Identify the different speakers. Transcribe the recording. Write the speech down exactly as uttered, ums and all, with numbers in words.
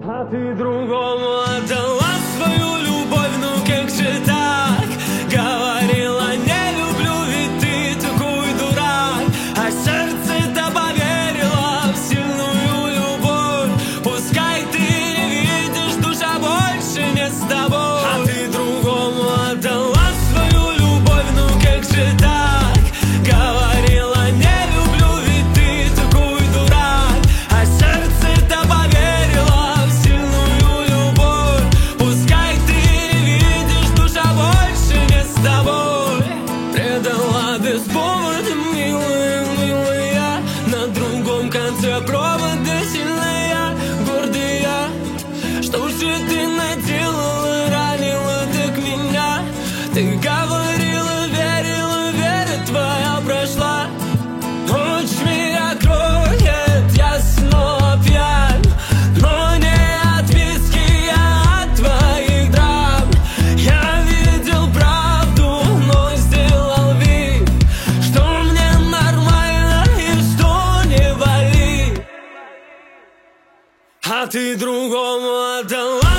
Speaker 1: А ты другому отдала свою любовь, ну как же так? Говорила, не люблю, ведь ты такой дурак. А сердце-то поверило в сильную любовь. Пускай ты не видишь, душа больше не с тобой. А ты другому отдала свою любовь, ну как же так? Говорила, не люблю, ведь ты такой дурак. А сердце-то поверило в сильную любовь. Пускай ты не видишь, душа больше не с тобой. Предала без повода, милая, милая. На другом конце провода сильная, гордая. Что же ты наделала, ранила так меня? Ты говорила, верила, вера твоя прошла. Ночь меня кроет, я снова пьян, но не от виски, а от твоих драм. Я видел правду, но сделал вид, что мне нормально и что не болит. А ты другому отдала